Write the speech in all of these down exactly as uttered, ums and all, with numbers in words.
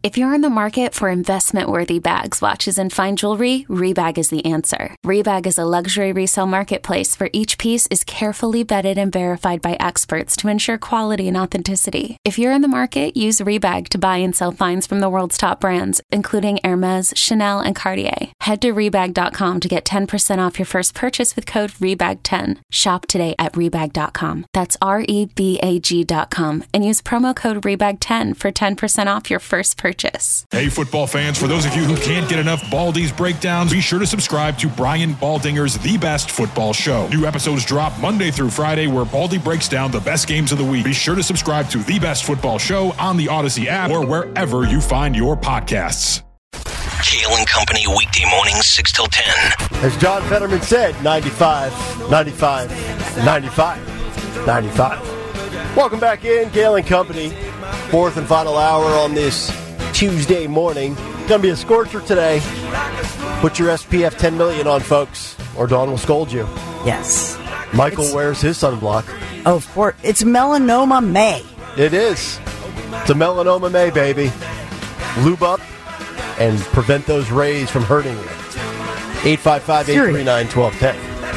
If you're in the market for investment-worthy bags, watches, and fine jewelry, Rebag is the answer. Rebag is a luxury resale marketplace where each piece is carefully vetted and verified by experts to ensure quality and authenticity. If you're in the market, use Rebag to buy and sell finds from the world's top brands, including Hermes, Chanel, and Cartier. Head to Rebag dot com to get ten percent off your first purchase with code Rebag ten. Shop today at Rebag dot com. That's R E B A G dot com and use promo code Rebag ten for ten percent off your first purchase. Purchase. Hey, football fans, for those of you who can't get enough Baldy's breakdowns, be sure to subscribe to Brian Baldinger's The Best Football Show. New episodes drop Monday through Friday where Baldy breaks down the best games of the week. Be sure to subscribe to The Best Football Show on the Odyssey app or wherever you find your podcasts. Kale and Company weekday mornings, six till ten. As John Fetterman said, ninety-five, ninety-five, ninety-five, ninety-five. Welcome back in, Kale and Company. Fourth and final hour on this Tuesday morning. Going to be a scorcher today. Put your S P F ten million on, folks, or Dawn will scold you. Yes. Michael it's, wears his sunblock. Oh, of course. It's Melanoma May. It is. It's a Melanoma May, baby. Lube up and prevent those rays from hurting you. eight five five, eight three nine, one two one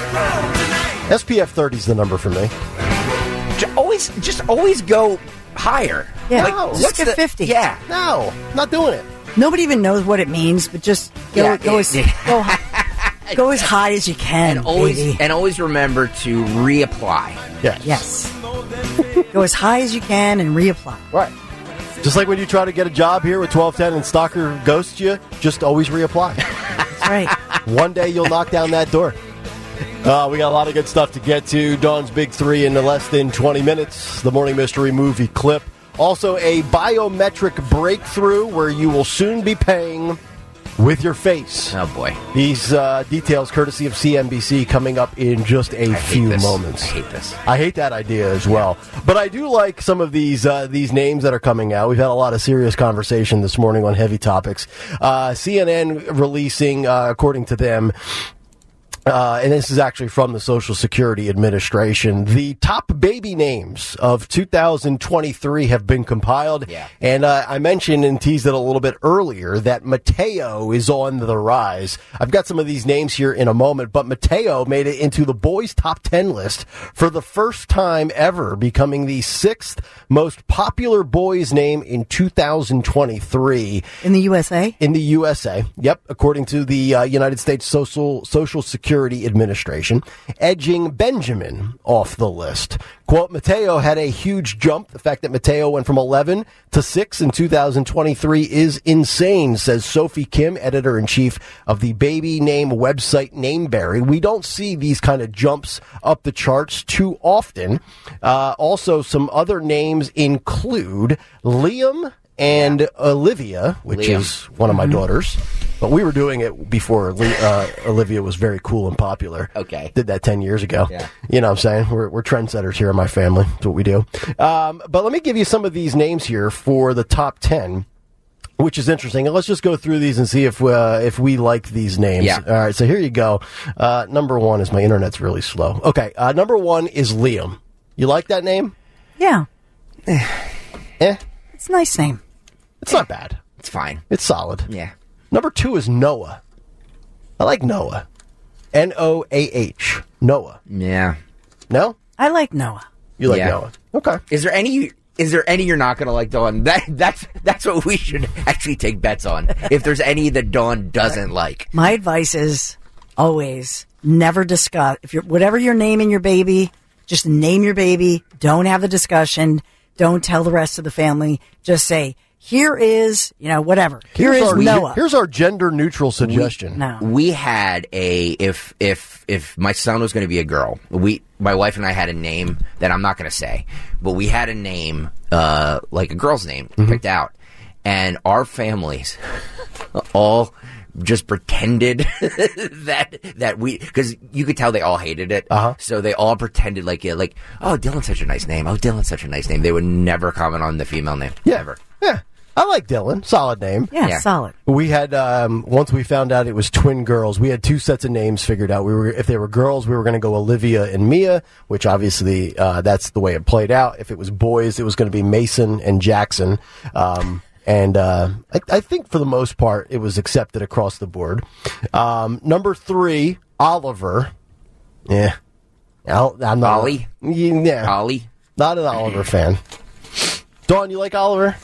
zero. S P F thirty is the number for me. Always, just always go higher. Yeah, like, no, what's get the, fifty. Yeah, no, not doing it. Nobody even knows what it means, but just go, yeah, go, it, as, yeah. go, high, go as high as you can, and always baby. and always remember to reapply. Yes, yes. Go as high as you can and reapply. Right. Just like when you try to get a job here with twelve ten and Stalker ghosts you, just always reapply. That's right. One day you'll knock down that door. Uh, we got a lot of good stuff to get to. Dawn's Big Three in less than twenty minutes. The Morning Mystery Movie clip. Also, a biometric breakthrough where you will soon be paying with your face. Oh, boy. These uh, details, courtesy of C N B C, coming up in just a I few hate moments. I hate this. I hate that idea as well. But I do like some of these uh, these names that are coming out. We've had a lot of serious conversation this morning on heavy topics. Uh, C N N releasing, uh, according to them, Uh, and this is actually from the Social Security Administration. The top baby names of two thousand twenty-three have been compiled. Yeah. And uh, I mentioned and teased it a little bit earlier that Mateo is on the rise. I've got some of these names here in a moment, but Mateo made it into the boys' top ten list for the first time ever, becoming the sixth most popular boys' name in two thousand twenty-three. In the U S A? In the U S A, yep, according to the uh, United States Social Social Security Administration, edging Benjamin off the list. Quote, Mateo had a huge jump. The fact that Mateo went from eleven to six in two thousand twenty-three is insane, says Sophie Kim, editor-in-chief of the baby name website Nameberry. We don't see these kind of jumps up the charts too often. Uh, also, some other names include Liam and Olivia, which Liam. is one of my daughters. But we were doing it before uh, Olivia was very cool and popular. Okay. Did that ten years ago. Yeah. You know what I'm saying? We're, we're trendsetters here in my family. That's what we do. Um, but let me give you some of these names here for the top ten, which is interesting. And let's just go through these and see if uh, if we like these names. Yeah. All right, so here you go. Uh, number one is my internet's really slow. Okay, uh, number one is Liam. You like that name? Yeah. Eh? It's a nice name. It's not bad. It's fine. It's solid. Yeah. Number two is Noah. I like Noah. N O A H. Noah. Yeah. No? I like Noah. You like Yeah. Noah. Okay. Is there any... Is there any you're not going to like, Dawn? That, that's that's what we should actually take bets on. If there's any that Dawn doesn't like. My advice is always never discuss. If you're whatever you're naming your baby, just name your baby. Don't have the discussion. Don't tell the rest of the family. Just say, here is, you know, whatever. Here Here's is our, Noah. Here's our gender neutral suggestion. No. We had a if if if my son was going to be a girl, we my wife and I had a name that I'm not going to say, but we had a name uh, like a girl's name Mm-hmm. picked out, and our families all just pretended that that we because you could tell they all hated it, Uh-huh. so they all pretended like yeah, like oh Dylan's such a nice name, oh Dylan's such a nice name. They would never comment on the female name, Yeah. ever. Yeah. I like Dylan. Solid name. yeah, Yeah. solid. We had, um, once we found out it was twin girls, we had two sets of names figured out. We were, if they were girls, we were going to go Olivia and Mia, which obviously, uh, that's the way it played out. If it was boys, it was going to be Mason and Jackson. Um, And uh, I, I think for the most part, it was accepted across the board. Um, number three, Oliver. Yeah. I'll, I'm not Ollie? Yeah. Ollie? Not an Oliver fan. Dawn, you like Oliver?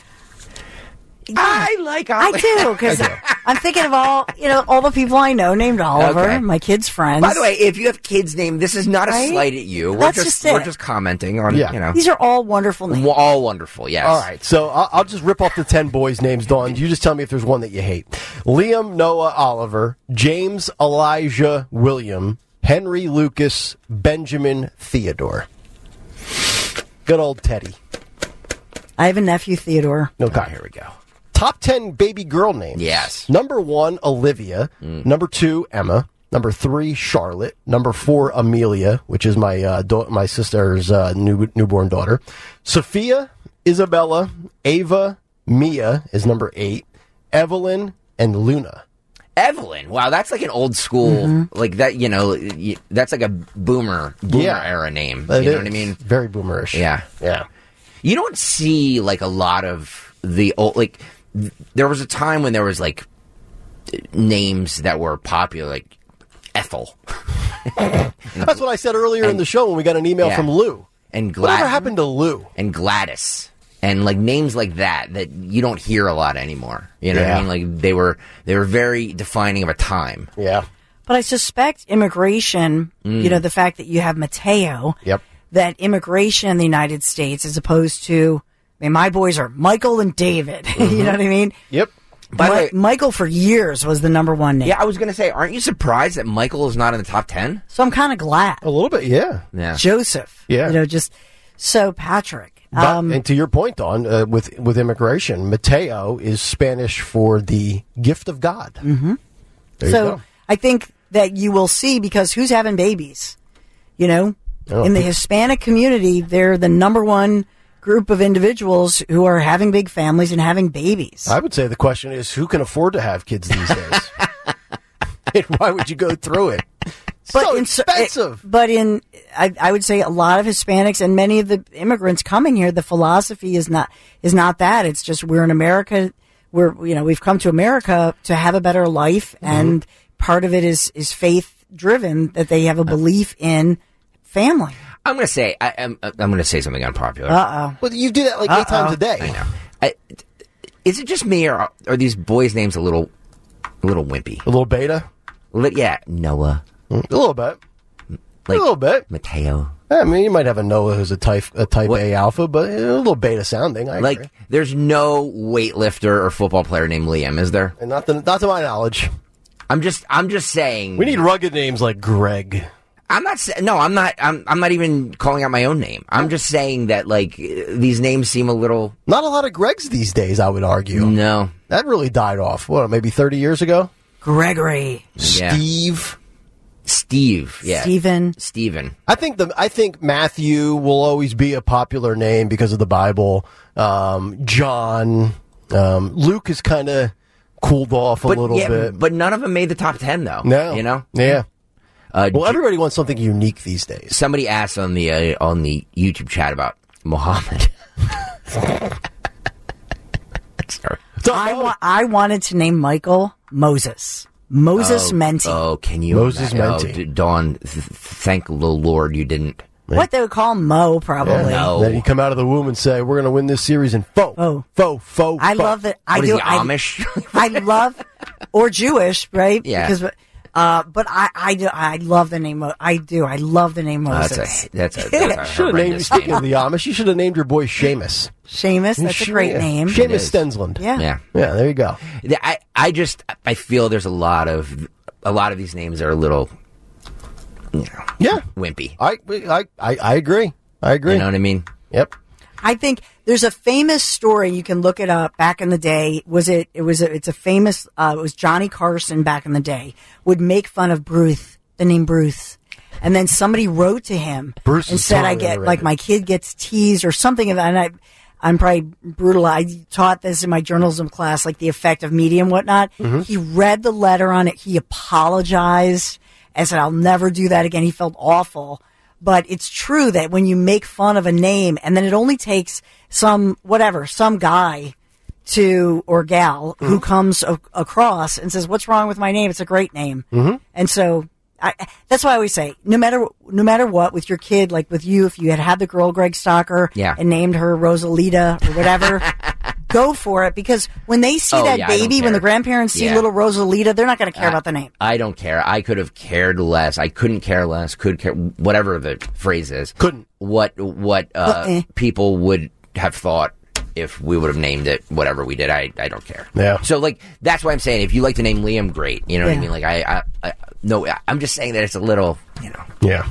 I like I Oliver. do, because I'm thinking of all, you know, all the people I know named Oliver, Okay. my kids' friends. By the way, if you have kids named, this is not a Right? slight at you. We're That's just, just we're it. just commenting on, Yeah. you know. These are all wonderful names. We're all wonderful, yes. All right, so I'll, I'll just rip off the ten boys' names, Dawn. You just tell me if there's one that you hate. Liam Noah Oliver, James Elijah William, Henry Lucas, Benjamin Theodore. Good old Teddy. I have a nephew, Theodore. Okay, Oh, here we go. Top ten baby girl names. Yes. Number one, Olivia. Mm. Number two, Emma. Number three, Charlotte. Number four, Amelia, which is my uh, da- my sister's uh, new newborn daughter. Sophia, Isabella, Ava, Mia is number eight. Evelyn and Luna. Evelyn. Wow, that's like an old school, like that, you know, y- that's like a boomer, boomer Yeah. era name. It you know is. what I mean? Very boomerish. Yeah. Yeah. You don't see like a lot of the old, like, th- there was a time when there was like names that were popular, like Ethel. That's what I said earlier in And- the show when we got an email yeah. from Lou. And Whatever Glad happened to Lou? and Gladys. And like names like that that you don't hear a lot anymore. You know Yeah. what I mean? Like they were they were very defining of a time. Yeah. But I suspect immigration, you know, the fact that you have Mateo, Yep. that immigration in the United States, as opposed to, I mean, my boys are Michael and David. You know what I mean? Yep. By the Mi- way- Michael for years was the number one name. Yeah, I was gonna say, aren't you surprised that Michael is not in the top ten? So I'm kind of glad. A little bit, yeah. Yeah. Joseph. Yeah. You know, just so Patrick. But, Um, and to your point, Dawn, uh, with with immigration, Mateo is Spanish for the gift of God. Mm-hmm. There you so go. I think that you will see, because who's having babies? You know, Oh. in the Hispanic community, they're the number one group of individuals who are having big families and having babies. I would say the question is, who can afford to have kids these days? And why would you go through it? so in cer- expensive. But in, I, I would say a lot of Hispanics and many of the immigrants coming here, the philosophy is not is not that. It's just we're in America. We're you know we've come to America to have a better life, Mm-hmm. and part of it is is faith driven, that they have a belief in family. I'm gonna say I, I'm I'm gonna say something unpopular. Uh oh. Well, you do that like eight times a day. I know. I, is it just me, or are, are these boys' names a little, a little wimpy? A little beta, Li- yeah, Noah, a little bit, like a little bit. Mateo. I mean, you might have a Noah who's a type a type What- A alpha, but a little beta sounding. I Like, agree. there's no weightlifter or football player named Liam, is there? And not to, not to my knowledge. I'm just, I'm just saying. We need rugged names like Greg. I'm not. sa- No, I'm not. I'm. I'm not even calling out my own name. I'm just saying that like uh, these names seem a little. Not a lot of Gregs these days, I would argue. No. That really died off. What, maybe thirty years ago? Gregory, Yeah. Steve. Steve. Yeah. Stephen. Steven. I think the I think Matthew will always be a popular name because of the Bible. Um, John, um, Luke is kind of cooled off a But little yeah, bit. but none of them made the top ten though. no, You know. yeah. Uh, Well, J- everybody wants something unique these days. somebody asked on the uh, on the YouTube chat about Muhammad. Sorry. I, wa- I wanted to name Michael Moses. Moses oh, Menti. Oh, can you? Moses ima- Menti. Oh, d- Dawn, th- th- thank the Lord you didn't. What they would call him Mo, probably. Yeah. No. Then you come out of the womb and say, "We're going to win this series in faux, Oh. faux, faux." I faux." love that. I What is do. he, I, Amish? I love, or Jewish, right? Yeah. Because, uh, but I, I do. I love the name. Mo- I do. I love the name Oh, Moses. that's a that's a, that's a Should have named. horrendous Speaking name. of the Amish, you should have named your boy Seamus. Seamus. That's a great Yeah. name. Seamus is. Stensland. Yeah. Yeah. Yeah, there you go. Yeah, I, I just I feel there's a lot of a lot of these names are a little, you know, Yeah. wimpy. I, I, I, I agree. I agree. You know what I mean? Yep. I think there's a famous story. You can look it up. Back in the day, was it? It was. A, it's a famous. Uh, it was Johnny Carson back in the day would make fun of Bruce, the name Bruce, and then somebody wrote to him Bruce and is said, "I totally get underrated. like my kid gets teased or something of that." And I, I'm probably brutal. I taught this in my journalism class, like the effect of media and whatnot. Mm-hmm. He read the letter on it. He apologized and said, "I'll never do that again." He felt awful. But it's true that when you make fun of a name and then it only takes some, whatever, some guy to or gal mm-hmm. who comes a- across and says, "What's wrong with my name? It's a great name." Mm-hmm. And so I, that's why I always say, no matter no matter what, with your kid, like with you, if you had had the girl Greg Stalker yeah. and named her Rosalita or whatever, go for it, because when they see oh, that yeah, baby, when the grandparents see yeah. little Rosalita, they're not going to care uh, about the name. I don't care. I could have cared less. I couldn't care less. Could care whatever the phrase is. Couldn't. What what uh, uh-uh. people would have thought if we would have named it whatever we did. I, I don't care. Yeah. So like that's why I'm saying if you like the name Liam, great. You know yeah. what I mean? Like I, I, I no, I'm just saying that it's a little, you know. Yeah.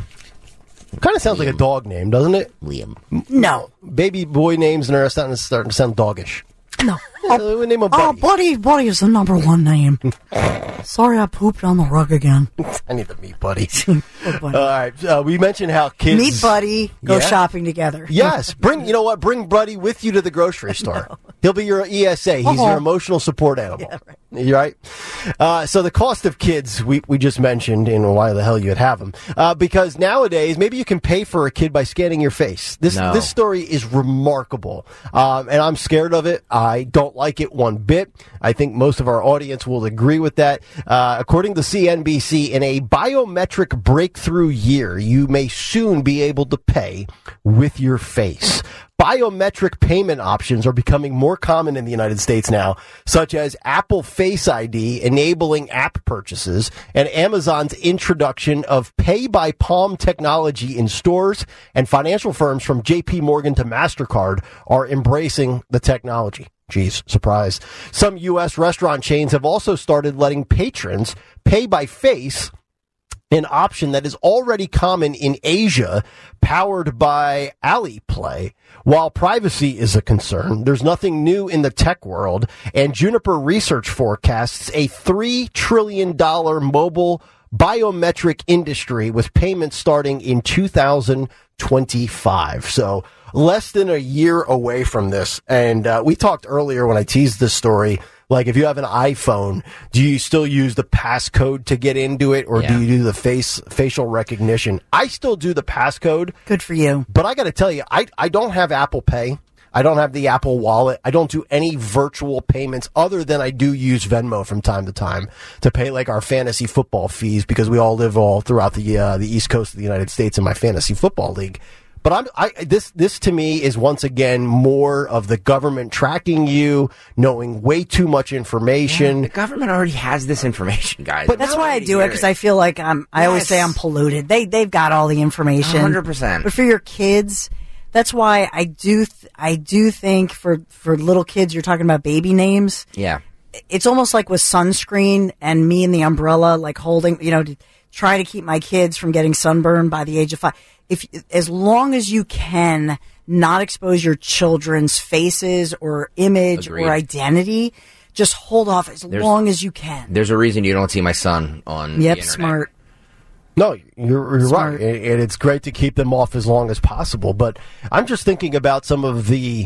Kind of sounds Liam. like a dog name, doesn't it? Liam. No. Baby boy names and they're starting to, starting to sound doggish. No. Oh, we name him oh, Buddy. Buddy, Buddy is the number one name. Sorry, I pooped on the rug again. I need to meet Buddy. Buddy. All right, uh, we mentioned how kids meet Buddy, go yeah. shopping together. Yes, bring you know what? Bring Buddy with you to the grocery store. He'll be your E S A. He's uh-huh. your emotional support animal. Yeah, right. You're right. Uh, so the cost of kids we we just mentioned, and why the hell you'd have them? Uh, because nowadays maybe you can pay for a kid by scanning your face. This no. this story is remarkable, um, and I'm scared of it. I don't like it one bit. I think most of our audience will agree with that. Uh, according to C N B C, in a biometric breakthrough year, you may soon be able to pay with your face. Biometric payment options are becoming more common in the United States now, such as Apple Face I D enabling app purchases and Amazon's introduction of pay by palm technology in stores, and financial firms from J P Morgan to MasterCard are embracing the technology. Geez, surprise. Some U S restaurant chains have also started letting patrons pay by face, an option that is already common in Asia, powered by Alipay. While privacy is a concern, there's nothing new in the tech world, and Juniper Research forecasts a three trillion dollars mobile biometric industry with payments starting in two thousand twenty-five. So less than a year away from this. And uh, we talked earlier when I teased this story, like if you have an iPhone, do you still use the passcode to get into it, or yeah. do you do the face facial recognition? I still do the passcode. Good for you. But I got to tell you, I, I don't have Apple Pay. I don't have the Apple Wallet. I don't do any virtual payments other than I do use Venmo from time to time to pay like our fantasy football fees, because we all live all throughout the uh, the East Coast of the United States in my fantasy football league. But I'm, I, this, this to me is once again more of the government tracking you, knowing way too much information. Yeah, the government already has this information, guys. But that's why I do it, because I feel like I'm, I yes. always say I'm polluted. They, they've got all the information. one hundred percent. But for your kids, that's why I do, th- I do think for, for little kids, you're talking about baby names. Yeah. It's almost like with sunscreen and me and the umbrella, like holding, you know, to try to keep my kids from getting sunburned by the age of five. If, as long as you can not expose your children's faces or image Agreed. or identity, just hold off as there's, long as you can. There's a reason you don't see my son on yep, the internet. Smart. No, you're, you're Smart. right. And, and it's great to keep them off as long as possible. But I'm just thinking about some of the,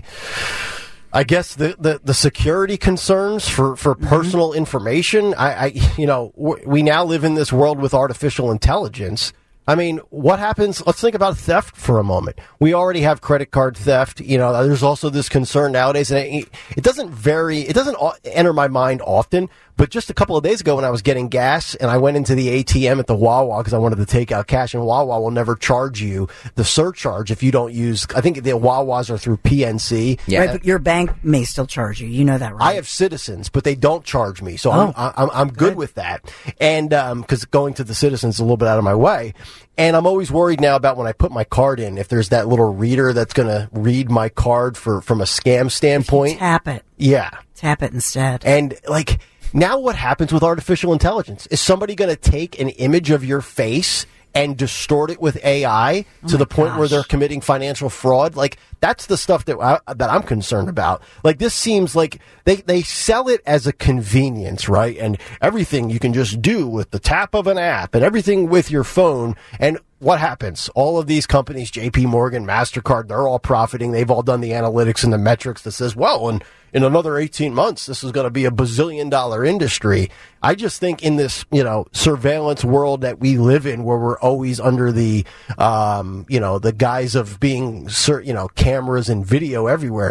I guess, the, the, the security concerns for, for mm-hmm. personal information. I, I, you know, we now live in this world with artificial intelligence. I mean, what happens? Let's think about theft for a moment. We already have credit card theft. You know, there's also this concern nowadays, and it, it doesn't vary. It doesn't enter my mind often. But just a couple of days ago when I was getting gas and I went into the A T M at the Wawa because I wanted to take out cash, and Wawa will never charge you the surcharge if you don't use, I think the Wawas are through P N C. Yeah. Right, but your bank may still charge you. You know that, right? I have Citizens, but they don't charge me. So oh. I'm, I'm, I'm good, good with that. And, um, cause going to the Citizens is a little bit out of my way. And I'm always worried now about when I put my card in, if there's that little reader that's going to read my card for, from a scam standpoint. Tap it. Yeah. Tap it instead. And like, now what happens with artificial intelligence? Is somebody going to take an image of your face and distort it with A I oh to the point gosh. where they're committing financial fraud? Like, that's the stuff that I, that I'm concerned about. Like, this seems like they, they sell it as a convenience, right? And everything you can just do with the tap of an app and everything with your phone. And what happens? All of these companies, J P Morgan, MasterCard, they're all profiting. They've all done the analytics and the metrics that says, well, and in another eighteen months, this is going to be a bazillion dollar industry. I just think in this, you know, surveillance world that we live in, where we're always under the, um, you know, the guise of being, you know, cameras and video everywhere,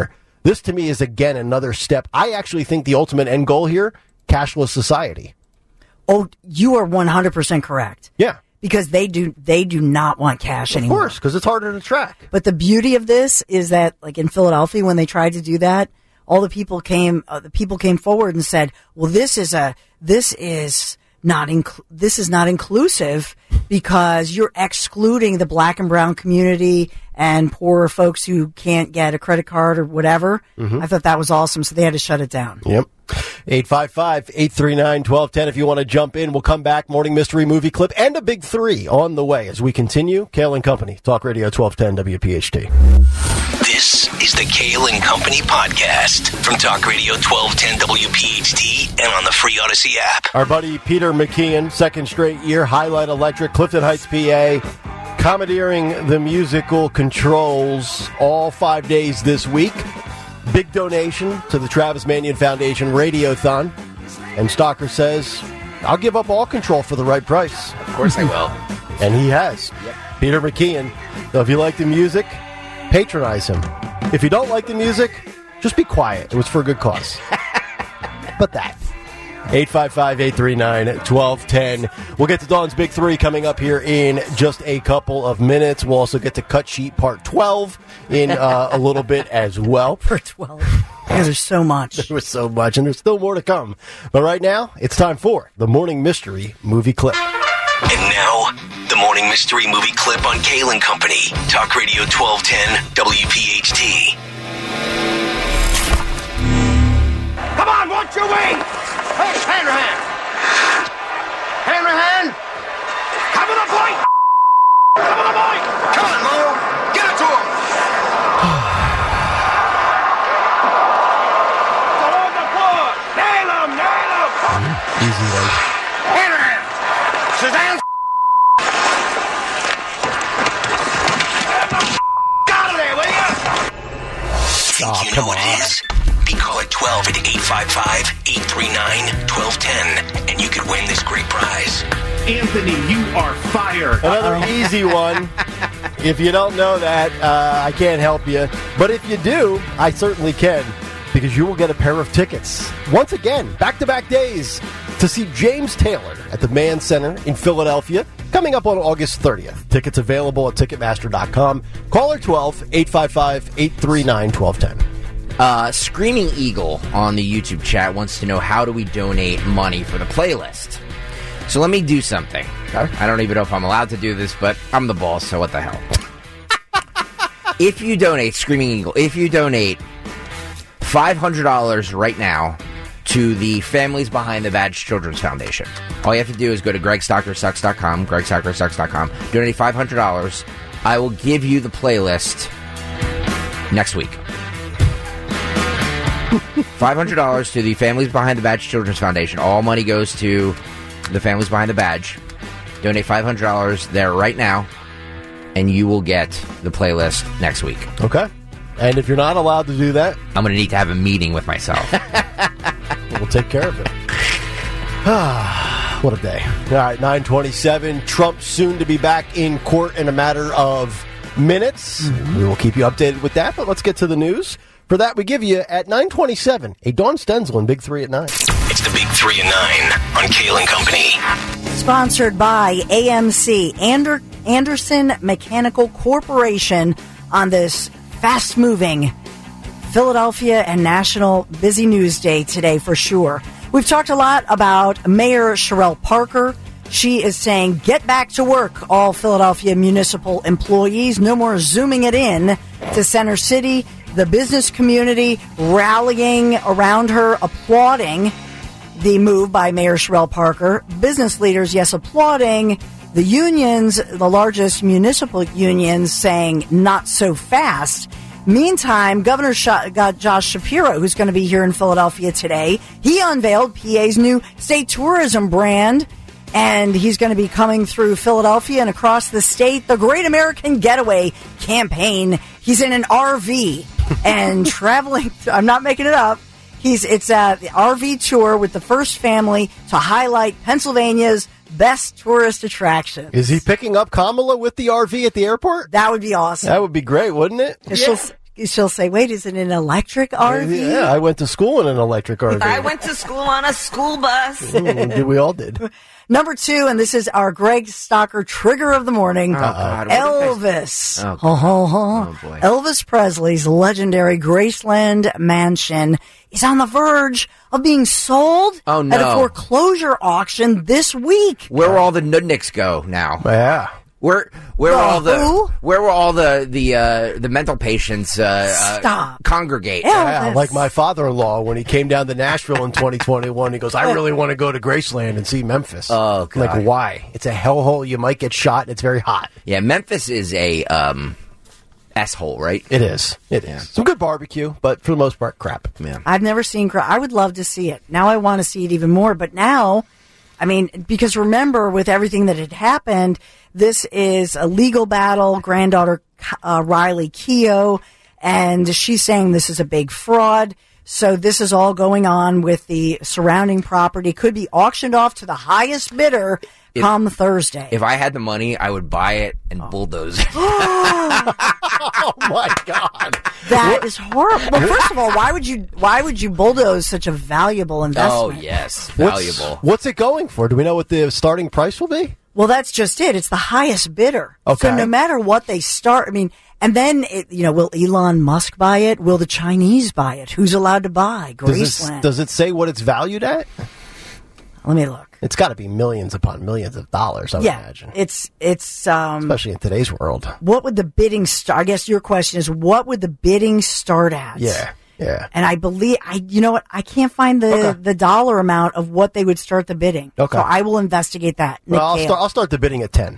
This, to me, is, again, another step. I actually think the ultimate end goal here, cashless society. Oh, you are one hundred percent correct. Yeah. Because they do they do not want cash anymore. Of course, because it's harder to track. But the beauty of this is that, like in Philadelphia, when they tried to do that, all the people came uh, the people came forward and said, "Well, this is a this is not inc- this is not inclusive because you're excluding the black and brown community and poorer folks who can't get a credit card or whatever." Mm-hmm. I thought that was awesome, so they had to shut it down. Yep. eight five five, eight three nine, one two one zero if you want to jump in. We'll come back. Morning Mystery Movie Clip and a big three on the way as we continue. Kale and Company, Talk Radio twelve ten W P H T. This is the Kale and Company podcast from Talk Radio twelve ten W P H T and on the free Odyssey app. Our buddy Peter McKeon, second straight year, Highlight Electric, Clifton Heights, P A, commandeering the musical controls all five days this week. Big donation to the Travis Manion Foundation Radiothon. And Stalker says, I'll give up all control for the right price. Of course I will. And he has. Yep. Peter McKeon. So if you like the music, patronize him. If you don't like the music, just be quiet. It was for a good cause. But that. eight five five, eight three nine, one two one zero. We'll get to Dawn's Big Three coming up here in just a couple of minutes. We'll also get to Cut Sheet Part twelve in uh, a little bit as well. Part twelve. Yeah, there's so much. There was so much, and there's still more to come. But right now, it's time for the Morning Mystery Movie Clip. And now, the Morning Mystery Movie Clip on Kale and Company. Talk Radio twelve ten W P H T. Come on, watch your way! Hey, Hanrahan! Hanrahan! Cover the point! Cover the point! Come on, Mo! Get it to him! Along the floor! Nail him! Nail him! Easy one. Hanrahan! Suzanne! Get out of there, will ya? Think Oh, you come know what on. it is? Be call at twelve at eight five five, eight three nine, one two one zero, and you could win this great prize. Anthony, you are fired. Another easy one. If you don't know that, uh, I can't help you. But if you do, I certainly can, because you will get a pair of tickets. Once again, back-to-back days to see James Taylor at the Mann Center in Philadelphia, coming up on August thirtieth. Tickets available at Ticketmaster dot com. Caller twelve, eight five five, eight three nine, one two one zero. Uh, Screaming Eagle on the YouTube chat wants to know, how do we donate money for the playlist? So let me do something. Okay. I don't even know if I'm allowed to do this, but I'm the boss, so what the hell? If you donate, Screaming Eagle, if you donate five hundred dollars right now to the Families Behind the Badge Children's Foundation, all you have to do is go to greg stocker sucks dot com, greg stocker sucks dot com, donate five hundred dollars. I will give you the playlist next week. five hundred dollars to the Families Behind the Badge Children's Foundation. All money goes to the Families Behind the Badge. Donate five hundred dollars there right now, and you will get the playlist next week. Okay. And if you're not allowed to do that, I'm going to need to have a meeting with myself. we'll take care of it. What a day. All right, nine twenty-seven. Trump soon to be back in court in a matter of minutes. Mm-hmm. We will keep you updated with that, but let's get to the news. For that, we give you, at nine twenty-seven, a Dawn Stenzel in Big Three at nine. It's the Big Three at nine on Kale and Company. Sponsored by A M C, Ander- Anderson Mechanical Corporation, on this fast-moving Philadelphia and national busy news day today for sure. We've talked a lot about Mayor Sherelle Parker. She is saying, get back to work, all Philadelphia municipal employees. No more zooming it in to Center City. The business community rallying around her, applauding the move by Mayor Sherelle Parker. Business leaders, yes, applauding. The unions, the largest municipal unions, saying not so fast. Meantime, Governor Sh- got Josh Shapiro, who's going to be here in Philadelphia today, he unveiled P A's new state tourism brand, and he's going to be coming through Philadelphia and across the state. The Great American Getaway campaign. He's in an R V and traveling. I'm not making it up. He's it's a the R V tour with the first family to highlight Pennsylvania's best tourist attractions. Is he picking up Kamala with the R V at the airport? That would be awesome. That would be great, wouldn't it? Because she'll, she'll say, wait, is it an electric R V? Yeah, I went to school in an electric R V. I went to school on a school bus. Mm, we all did. Number two, and this is our Greg Stocker trigger of the morning. Oh, God. Elvis. Oh, ho, ho, ho. Oh, boy. Elvis Presley's legendary Graceland mansion is on the verge of being sold Oh, no. at a foreclosure auction this week. Where will all the nudniks go now? Yeah. Where where The will all the who? where will all the the uh, the mental patients uh, Stop. uh, congregate? Yeah, Elvis. like my father-in-law when he came down to Nashville in twenty twenty-one. He goes, "I really want to go to Graceland and see Memphis." Oh, I'm like, God. why? It's a hellhole. You might get shot. And it's very hot. Yeah, Memphis is a um, asshole, right? It is. It Yeah. is. Some good barbecue, but for the most part, crap. Yeah. I've never seen. Gra- I would love to see it. Now I want to see it even more. But now, I mean, because remember, with everything that had happened, this is a legal battle. Granddaughter uh, Riley Keough, and she's saying this is a big fraud. So this is all going on with the surrounding property. Could be auctioned off to the highest bidder If- come Thursday. If I had the money, I would buy it and bulldoze it. Oh my God! That is horrible. Well, first of all, why would you why would you bulldoze such a valuable Oh investment? yes, What's- valuable. What's it going for? Do we know what the starting price will be? Well, that's just it. It's the highest bidder. Okay. So no matter what they start, I mean, and then, it, you know, will Elon Musk buy it? Will the Chinese buy it? Who's allowed to buy? Does it, Graceland. does it say what it's valued at? Let me look. It's got to be millions upon millions of dollars, I would Yeah, imagine. it's, it's, um, Especially in today's world. what would the bidding start? I guess your question is, what would the bidding start at? Yeah, yeah. And I believe, I, you know what? I can't find the, Okay. the dollar amount of what they would start the bidding. Okay. So I will investigate that. Nick Well, I'll Cale. start, I'll start the bidding at ten.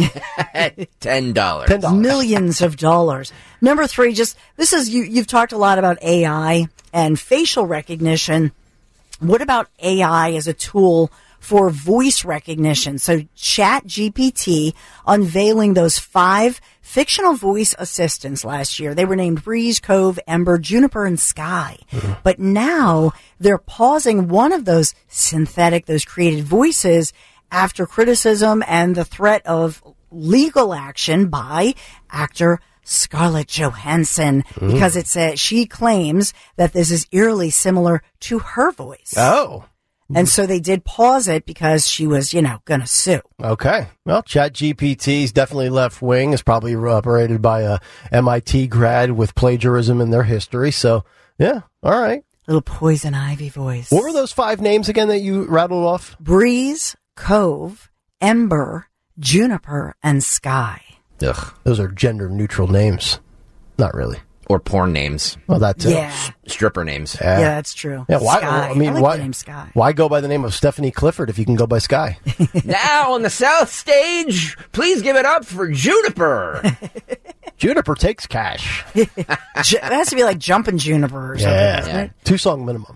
Ten dollars. ten dollars. Millions of dollars. Number three, just this is you. You've talked a lot about A I and facial recognition. What about A I as a tool for voice recognition? So Chat G P T unveiling those five fictional voice assistants last year. They were named Breeze, Cove, Ember, Juniper, and Sky. But now they're pausing one of those synthetic, those created voices after criticism and the threat of legal action by actor Scarlett Johansson, because it's a, she claims that this is eerily similar to her voice. Oh, And so they did pause it because she was, you know, going to sue. okay. Well, ChatGPT is definitely left wing. It's probably operated by a M I T grad with plagiarism in their history. So, yeah, all right. Little poison ivy voice. What were those five names again that you rattled off? Breeze, Cove, Ember, Juniper, and Sky. Ugh. Those are gender neutral names. Not really. Or porn names, Well, that too. Yeah. stripper names. Yeah, that's true. Yeah, why? Sky. I mean, like why? the name Sky. Why go by the name of Stephanie Clifford if you can go by Sky? Now on the South Stage, please give it up for Juniper. Juniper takes cash. Ju- it has to be like Jumpin' Juniper or something, doesn't Yeah. it? Two song minimum.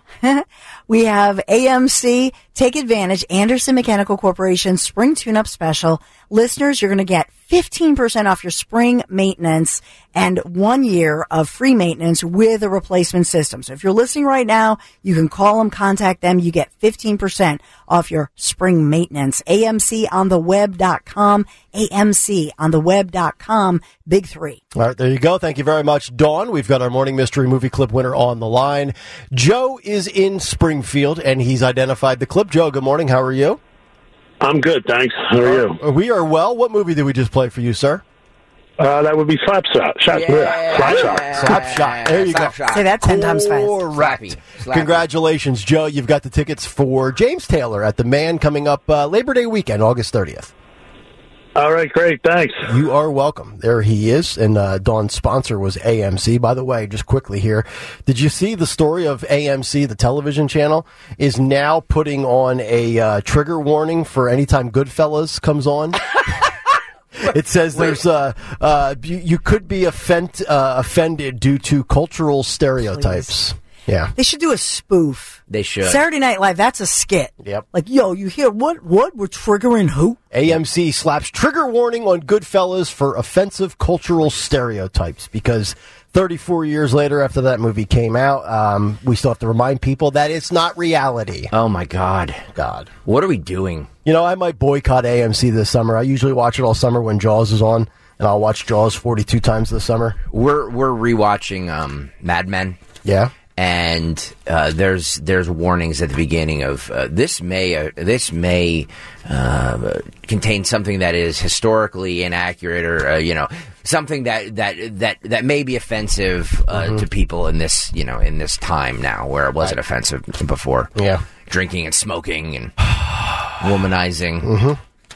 We have A M C Take Advantage, Anderson Mechanical Corporation Spring Tune-Up Special. Listeners, you're going to get fifteen percent off your spring maintenance and one year of free maintenance with a replacement system. So if you're listening right now, you can call them, contact them. You get fifteen percent off your spring maintenance. A M C on the web dot com, A M C on the web dot com, big three. All right, there you go. Thank you very much, Dawn. We've got our morning mystery movie clip winner on the line. Joe is in Springfield, and he's identified the clip. Joe, good morning. How are you? I'm good, thanks. How are you? We are well. What movie did we just play for you, sir? Uh, that would be Slapshot. Shot, yeah. Slapshot. Slapshot. There you go. Say that ten times fast. Correct. Slappy. Slappy. Congratulations, Joe. You've got the tickets for James Taylor at the Man coming up uh, Labor Day weekend, August thirtieth. All right, great, thanks. You are welcome. There he is. And uh, Dawn's sponsor was A M C. By the way, just quickly here, did you see the story of A M C, the television channel, is now putting on a uh, trigger warning for anytime Goodfellas comes on? It says there's uh, uh, you, you could be offend, uh, offended due to cultural stereotypes. Please. Yeah. They should do a spoof. They should. Saturday Night Live, that's a skit. Yep. Like, yo, you hear what? What? We're triggering who? A M C slaps trigger warning on Goodfellas for offensive cultural stereotypes because thirty-four years later after that movie came out, um, we still have to remind people that it's not reality. Oh my God. God. What are we doing? You know, I might boycott A M C this summer. I usually watch it all summer when Jaws is on. and I'll watch Jaws forty-two times this summer. We're we're rewatching um, Mad Men. Yeah. And uh, there's there's warnings at the beginning of uh, this may uh, this may uh, contain something that is historically inaccurate, or uh, you know, something that that that, that may be offensive uh, mm-hmm. to people in this you know in this time now, where it wasn't offensive before. Yeah, drinking and smoking and womanizing. Mm-hmm.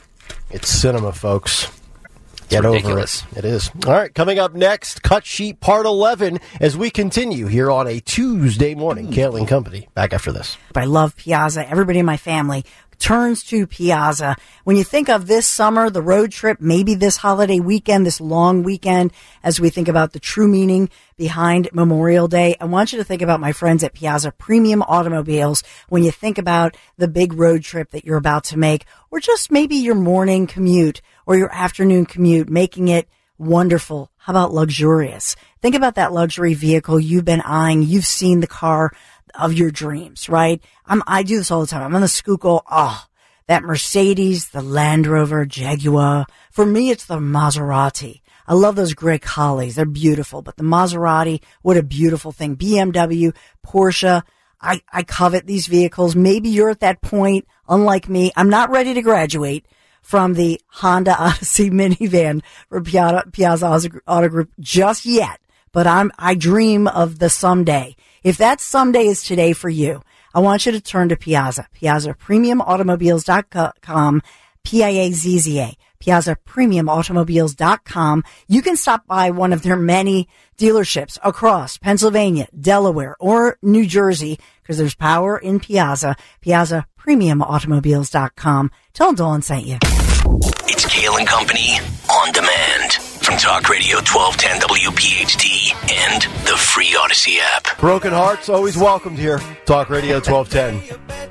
It's cinema, folks. Get ridiculous. over it. It is. All right, coming up next, Cut Sheet Part eleven, as we continue here on a Tuesday morning. Kale and Company, back after this. I love Piazza. Everybody in my family turns to Piazza. When you think of this summer, the road trip, maybe this holiday weekend, this long weekend, as we think about the true meaning behind Memorial Day, I want you to think about my friends at Piazza Premium Automobiles when you think about the big road trip that you're about to make, or just maybe your morning commute or your afternoon commute, making it wonderful. How about luxurious? Think about that luxury vehicle you've been eyeing. You've seen the car of your dreams, right? I'm, I do this all the time. I'm on the Schuylkill. Oh, that Mercedes, the Land Rover, Jaguar. For me, it's the Maserati. I love those gray collies. They're beautiful. But the Maserati, what a beautiful thing. B M W, Porsche. I, I covet these vehicles. Maybe you're at that point, unlike me. I'm not ready to graduate from the Honda Odyssey minivan for Piazza, Piazza Auto Group just yet. But I'm, I dream of the someday. If that someday is today for you, I want you to turn to Piazza. Piazza Premium Automobiles dot com, P I A Z Z A. Piazza Premium Automobiles dot com. You can stop by one of their many dealerships across Pennsylvania, Delaware, or New Jersey, because there's power in Piazza. Piazza Premium Automobiles dot com. Tell Dawn sent you. It's Kale and Company on demand from Talk Radio twelve ten W P H T and the free Odyssey app. Broken hearts always welcomed here. Talk Radio twelve ten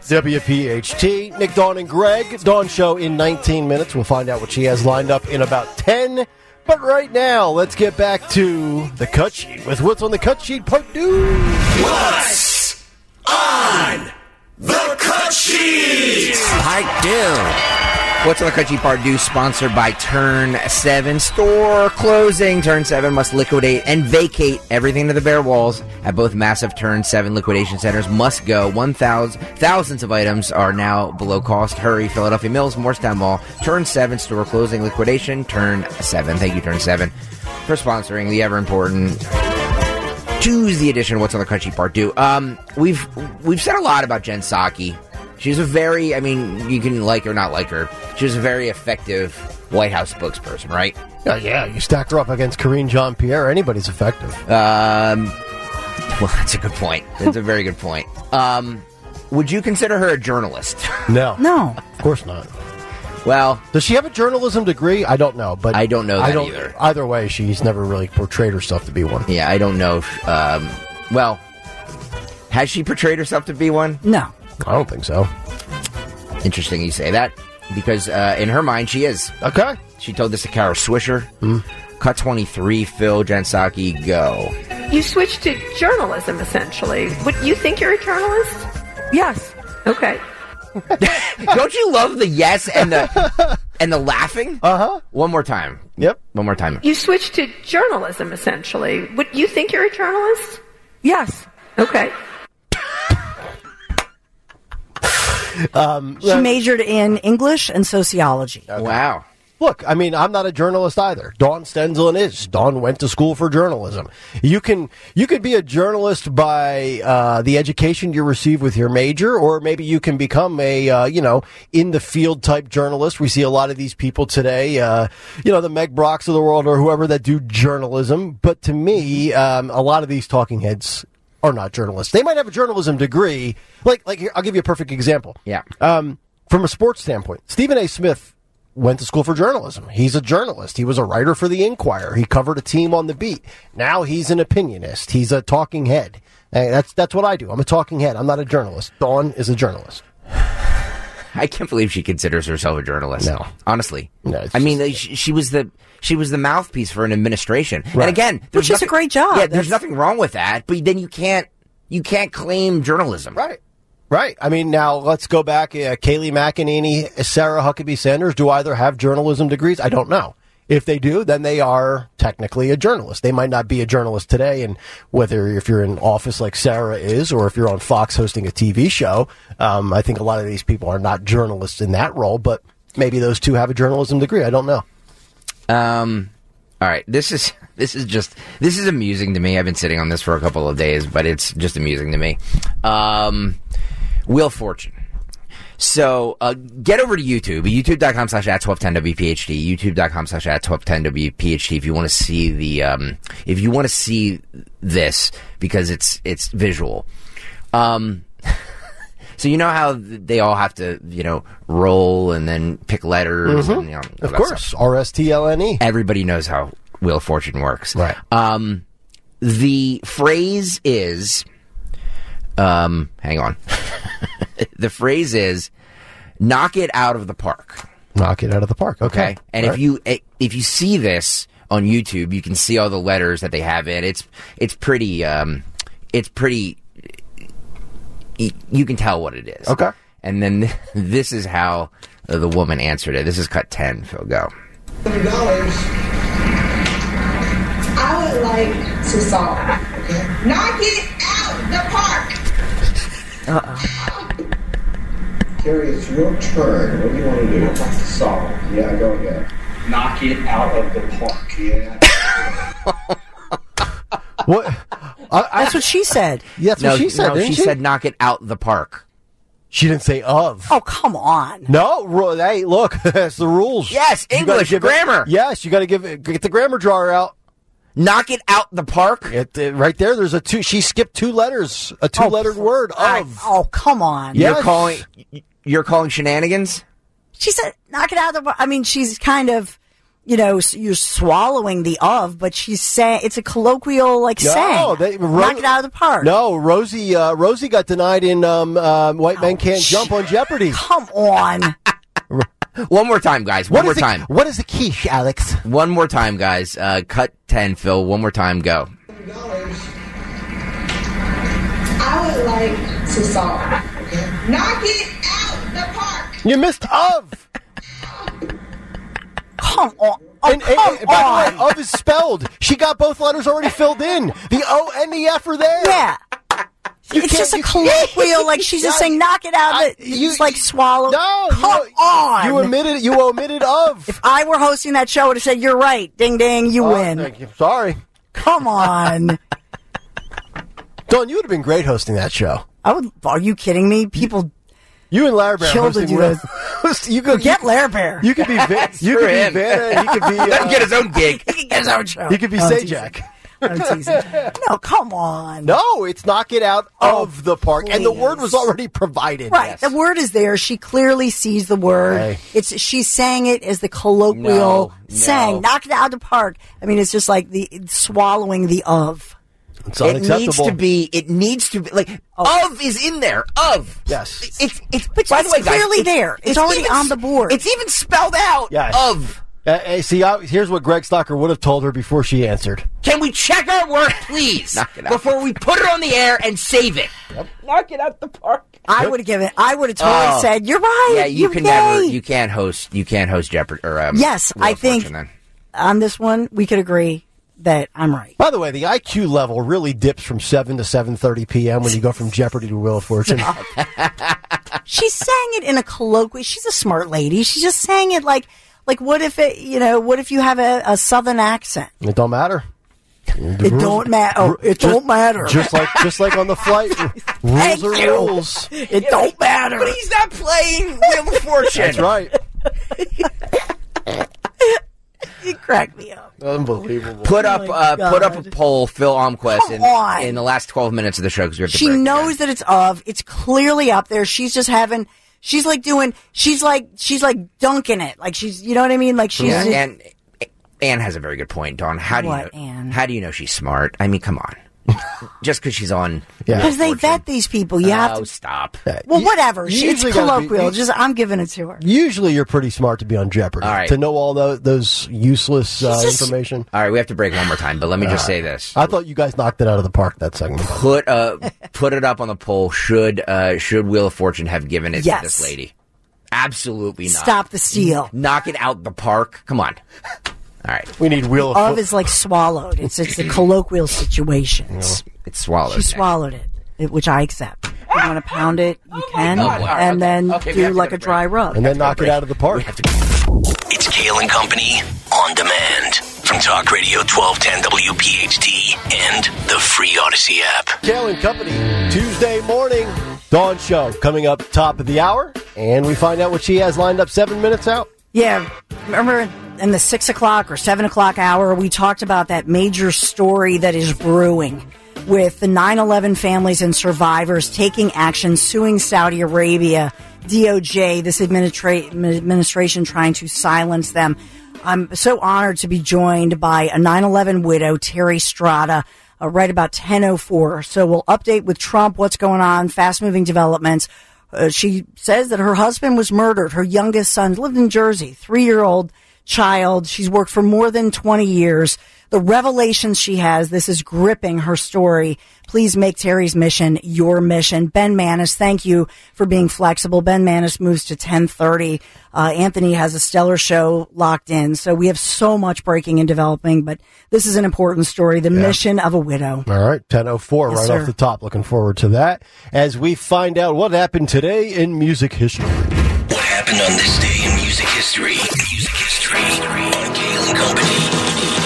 W P H T. Nick, Dawn, and Greg. Dawn show in nineteen minutes. We'll find out what she has lined up in about ten. But right now, let's get back to the cut sheet with what's on the cut sheet part two. What's on the cut sheet? I do. What's on the cut sheet part two? Sponsored by Turn seven. Store closing. Turn seven must liquidate and vacate everything to the bare walls at both massive Turn seven liquidation centers. Must go. One thousand thousands of items are now below cost. Hurry. Philadelphia Mills, Morristown Mall. Turn seven. Store closing. Liquidation. Turn seven. Thank you, Turn seven, for sponsoring the ever important Tuesday edition of What's on the Cut Sheet Part two. Um, we've we've said a lot about Jen Psaki. She's a very, I mean, you can like her or not like her. She's a very effective White House spokesperson, right? Oh, yeah, you stack her up against Karine Jean-Pierre, anybody's effective. Um, well, that's a good point. That's a very good point. Um, would you consider her a journalist? No. No. Of course not. Well, does she have a journalism degree? I don't know, but I don't know that I don't, either. Either way, she's never really portrayed herself to be one. Yeah, I don't know. If, um, well, has she portrayed herself to be one? No. I don't think so. Interesting you say that, because uh, in her mind, she is. Okay. She told this to Kara Swisher. Mm. Cut twenty-three, Phil, Jen Psaki, go. You switched to journalism, essentially. What, you think you're a journalist? Yes. Okay. Don't you love the yes and the and the laughing? Uh-huh. One more time. Yep. One more time. You switched to journalism, essentially. What, you think you're a journalist? Yes. Okay. Um, she majored in English and sociology. Okay. Wow. Look, I mean, I'm not a journalist either. Dawn Stenzelin is. Dawn went to school for journalism. You can you could be a journalist by uh, the education you receive with your major, or maybe you can become a uh, you know in the field type journalist. We see a lot of these people today, uh, you know, the Meg Brocks of the world or whoever that do journalism. But to me, um, a lot of these talking heads are not journalists. They might have a journalism degree. Like like here, I'll give you a perfect example. Yeah. Um, from a sports standpoint, Stephen A. Smith went to school for journalism. He's a journalist. He was a writer for the Inquirer. He covered a team on the beat. Now he's an opinionist. He's a talking head. Hey, that's that's what I do. I'm a talking head. I'm not a journalist. Dawn is a journalist. I can't believe she considers herself a journalist. No, honestly. No, I mean, she, she was the she was the mouthpiece for an administration. Right. And again, which is a great job. Yeah, That's... there's nothing wrong with that. But then you can't you can't claim journalism. Right. Right. I mean, now let's go back. Uh, Kayleigh McEnany, Sarah Huckabee Sanders do either have journalism degrees? I don't know. If they do, then they are technically a journalist. They might not be a journalist today, and whether if you're in office like Sarah is, or if you're on Fox hosting a T V show, um, I think a lot of these people are not journalists in that role, but maybe those two have a journalism degree. I don't know. Um, all right, this is this is just this is amusing to me. I've been sitting on this for a couple of days, but it's just amusing to me. Um, Wheel of Fortune. So uh, get over to YouTube, youtube.com slash at 1210WPHT, youtube.com slash at 1210WPHT if you want to see the um, if you want to see this, because it's it's visual. Um, so you know how they all have to, you know, roll and then pick letters, Mm-hmm. and, you know, of course, R S T L N E. Everybody knows how Wheel of Fortune works, right? Um, the phrase is, um, hang on. The phrase is, knock it out of the park. Knock it out of the park. Okay. Okay? And All if right. you if you see this on YouTube, you can see all the letters that they have in. It's it's pretty um it's pretty you can tell what it is. Okay. And then this is how the woman answered it. This is cut ten. Phil, go. Hundred dollars. I would like to solve. Okay. Knock it out the park. Uh-oh. Carrie, it's your turn. What do you want to do? I'd like to solve. Yeah, go again. Knock it out of the park. Yeah. What? I, I, That's what she said. Yeah, that's no, what she said. no, didn't she, she said knock it out the park. She didn't say of. Oh, come on. No, ro- hey, look, that's the rules. Yes, You gotta English, give it- grammar. yes, you got to give it, get the grammar drawer out. Knock it out the park. It, it- right there, there's a two. She skipped two letters, a two-lettered Oh, word I- of. oh, come on. Yeah. You're Yes. calling you're calling shenanigans? She said, knock it out of the. I mean, she's kind of, you know, s- you're swallowing the of, but she's saying it's a colloquial like No, saying. they- knock it out of the park. No, Rosie. Uh, Rosie got denied in um, uh, White Men Can't sh- Jump on Jeopardy. Come on. One more time, guys. One What more is the, time. What is the quiche, Alex? One more time, guys. Uh, cut ten, Phil. One more time. Go. Hundred dollars. I would like to solve. Okay. Knock it out the park. You missed of. Come on. Oh, And, and- come and by on. the way, of is spelled. She got both letters already filled in. The O and the F are there. Yeah. You It's can't- just a you- colloquial, like she's just Yeah, saying, knock it out. I- Of it. You, like swallow. No, Come you, on. You omitted. You omitted of. If I were hosting that show, I would have said, you're right. Ding, ding, you Oh, win. thank you. Sorry, Come on. Dawn. You would have been great hosting that show. I would. Are you kidding me? People You and Larry Bear Kill to hosting. do Will- this. you could get Larry Bear. You could be. Va- you Screw could him. be Vanna. He could be. Let him Uh, get his own gig. He can get his own show. he could be Oh, Sajak. I'm teasing. No, come on. No, it's knock it out Oh, of the park, and the word please. was already provided. Right, Yes. the word is there. She clearly sees the word. Hey. It's she's saying it as the colloquial No, saying, no. "Knock it out of the park." I mean, it's just like the swallowing the of. It's It unacceptable. needs to be. It needs to be like Oh. of is in there. Of Yes. It's it's. But by it's the way, guys, clearly there. It's already even on the s- board. It's even spelled out. Yes. Of. Uh, hey, see, I, here's what Greg Stocker would have told her before she answered. Can we check our work, please, Knock it out. before we put it on the air and save it? Knock it out the park. I would have given. I would have totally Oh. said, "You're right." Yeah, you you're can gay." never. You can't host. You can't host Jeopardy or um, Yes, Wheel I of think Fortune then. on this one we could agree that I'm right. By the way, the I Q level really dips from seven to seven thirty p.m. when you go from Jeopardy to Wheel of Fortune. She's saying it in a colloquial. She's a smart lady. She's just saying it like, like what if it, you know, what if you have a, a southern accent? It don't matter. It don't matter. Oh, it Just- don't matter. Just like just like on the flight, rules Thank are you. rules. It don't matter. But he's not playing Wheel of Fortune. That's right. You crack me up. Unbelievable. Put Oh up, my uh, put up a God. poll, Phil Almquist, Come in, on. in the last twelve minutes of the show because we have to She break knows again. that it's of. It's clearly up there. She's just having. She's like doing. She's like. She's like dunking it. Like she's. You know what I mean? Like she's. Yeah, just- and Anne has a very good point, Dawn. How do What, you know? Anne? How do you know she's smart? I mean, come on. Just because she's on. Yeah. Because they vet these people. You have Oh, to. stop. Well, You- whatever. you She, it's usually gotta be- colloquial. you- just I'm giving it to her. Usually, you're pretty smart to be on Jeopardy. All right. To know all those, those useless uh, She's just- information. All right, we have to break one more time, but let me just say this. I thought you guys knocked it out of the park that segment. Put uh, put it up on the poll. Should uh, should Wheel of Fortune have given it Yes. to this lady? Absolutely not. Stop the steal. Knock it out the park. Come on. All right. We need wheel of, Of foot. is like swallowed. It's it's a colloquial situation. It's, it's swallowed. She swallowed it, it, which I accept. If you want to pound it, you can, God. and then Okay, we have do to like get a a dry rub. And then knock it out of the park. It's Kale and Company on demand from Talk Radio twelve ten W P H T and the free Odyssey app. Kale and Company, Tuesday morning, Dawn Show coming up top of the hour, and we find out what she has lined up seven minutes out. Yeah, remember in the six o'clock or seven o'clock hour, we talked about that major story that is brewing with the nine eleven families and survivors taking action, suing Saudi Arabia, D O J, this administra- administration trying to silence them. I'm so honored to be joined by a nine eleven widow, Terry Strada, uh, right about ten oh four. So we'll update with Trump what's going on, fast-moving developments. Uh, she says that her husband was murdered. Her youngest son lived in Jersey, three-year-old child. She's worked for more than twenty years. The revelations she has, this is gripping her story. Please make Terry's mission your mission. Ben Manis, thank you for being flexible. Ben Manis moves to ten thirty. Uh, Anthony has a stellar show locked in. So we have so much breaking and developing, but this is an important story, the yeah. mission of a widow. All right, ten oh four, yes, right sir. Off the top. Looking forward to that as we find out what happened today in music history. What happened on this day in music history? Music history on Kale and Company.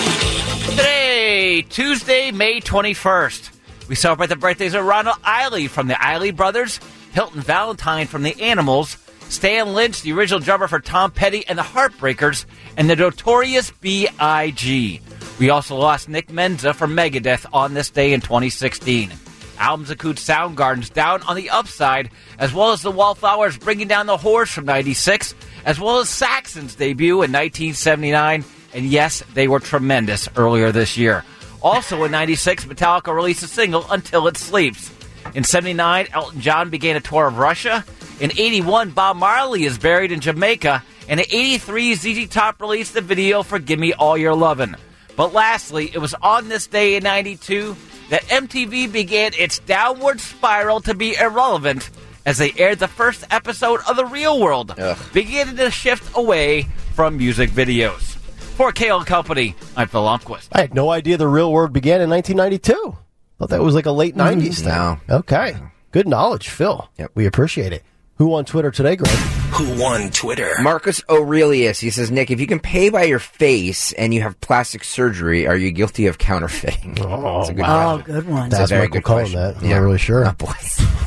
Today, Tuesday, May twenty-first, we celebrate the birthdays of Ronald Isley from the Isley Brothers, Hilton Valentine from the Animals, Stan Lynch, the original drummer for Tom Petty and the Heartbreakers, and the Notorious B I G We also lost Nick Menza from Megadeth on this day in twenty sixteen. Albums include Soundgarden's Down on the Upside, as well as the Wallflowers Bringing Down the Horse from ninety-six, as well as Saxon's debut in nineteen seventy-nine. And yes, they were tremendous earlier this year. Also in ninety-six, Metallica released a single, Until It Sleeps. In seventy-nine, Elton John began a tour of Russia. In eighty-one, Bob Marley is buried in Jamaica. And in eighty-three, Z Z Top released the video for Gimme All Your Lovin'. But lastly, it was on this day in ninety-two that M T V began its downward spiral to be irrelevant as they aired the first episode of The Real World, Ugh. beginning to shift away from music videos. For Kale and Company, I'm Phil Lomquist. I had no idea The Real World began in nineteen ninety-two. Thought that was like a late nineties mm, thing. No. Okay. Good knowledge, Phil. Yep. We appreciate it. Who on Twitter today, Greg? Who won Twitter? Marcus Aurelius. He says, Nick, if you can pay by your face and you have plastic surgery, are you guilty of counterfeiting? Oh, That's a good wow. question. good one. That's, That's a very Michael good Cohen, question. that. I'm yeah. not really sure. Oh, boy.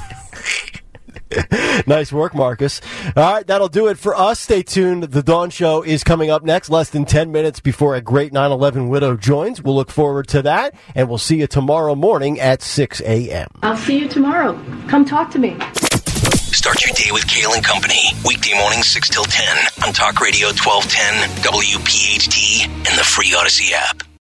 Nice work, Marcus. All right, that'll do it for us. Stay tuned. The Dawn Show is coming up next, less than ten minutes before a great nine eleven widow joins. We'll look forward to that, and we'll see you tomorrow morning at six a.m. I'll see you tomorrow. Come talk to me. Start your day with Kale and Company. Weekday mornings six till ten on Talk Radio twelve ten, W P H T, and the free Odyssey app.